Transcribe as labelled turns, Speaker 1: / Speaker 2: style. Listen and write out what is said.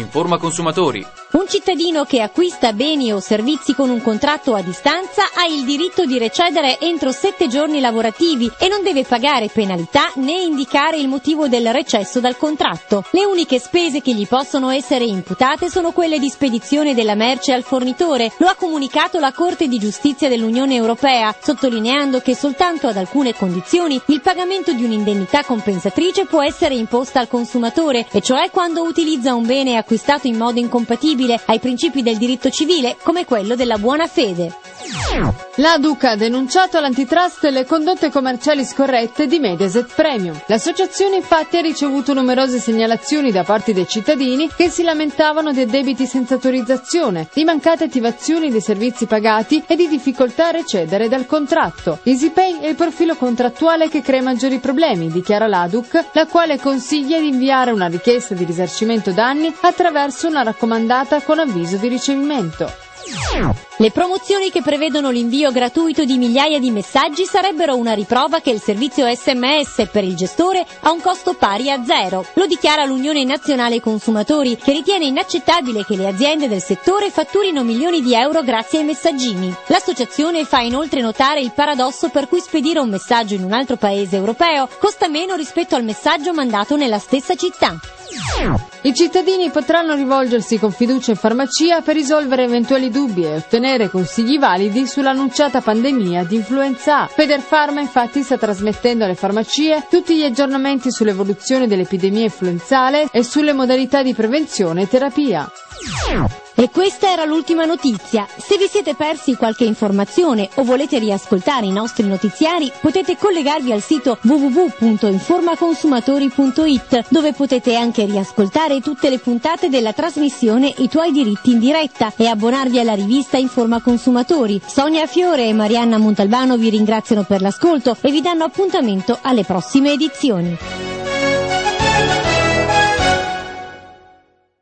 Speaker 1: Informa Consumatori.
Speaker 2: Un cittadino che acquista beni o servizi con un contratto a distanza ha il diritto di recedere entro 7 giorni lavorativi e non deve pagare penalità né indicare il motivo del recesso dal contratto. Le uniche spese che gli possono essere imputate sono quelle di spedizione della merce al fornitore. Lo ha comunicato la Corte di Giustizia dell'Unione Europea, sottolineando che soltanto ad alcune condizioni il pagamento di un'indennità compensatrice può essere imposta al consumatore, e cioè quando utilizza un bene acquistato in modo incompatibile ai principi del diritto civile, come quello della buona fede.
Speaker 3: L'ADUC ha denunciato all'antitrust le condotte commerciali scorrette di Mediaset Premium. L'associazione infatti ha ricevuto numerose segnalazioni da parte dei cittadini che si lamentavano di debiti senza autorizzazione, di mancate attivazioni dei servizi pagati e di difficoltà a recedere dal contratto. EasyPay è il profilo contrattuale che crea maggiori problemi, dichiara l'ADUC, la quale consiglia di inviare una richiesta di risarcimento danni attraverso una raccomandata con avviso di ricevimento.
Speaker 2: Le promozioni che prevedono l'invio gratuito di migliaia di messaggi sarebbero una riprova che il servizio SMS per il gestore ha un costo pari a zero. Lo dichiara l'Unione Nazionale Consumatori, che ritiene inaccettabile che le aziende del settore fatturino milioni di euro grazie ai messaggini. L'associazione fa inoltre notare il paradosso per cui spedire un messaggio in un altro paese europeo costa meno rispetto al messaggio mandato nella stessa città.
Speaker 3: I cittadini potranno rivolgersi con fiducia in farmacia per risolvere eventuali dubbi e ottenere consigli validi sull'annunciata pandemia di influenza A. Federfarma infatti sta trasmettendo alle farmacie tutti gli aggiornamenti sull'evoluzione dell'epidemia influenzale e sulle modalità di prevenzione e terapia.
Speaker 2: E questa era l'ultima notizia. Se vi siete persi qualche informazione o volete riascoltare i nostri notiziari, potete collegarvi al sito www.informaconsumatori.it, dove potete anche riascoltare tutte le puntate della trasmissione I tuoi diritti in diretta e abbonarvi alla rivista Informa Consumatori. Sonia Fiore e Marianna Montalbano vi ringraziano per l'ascolto e vi danno appuntamento alle prossime edizioni.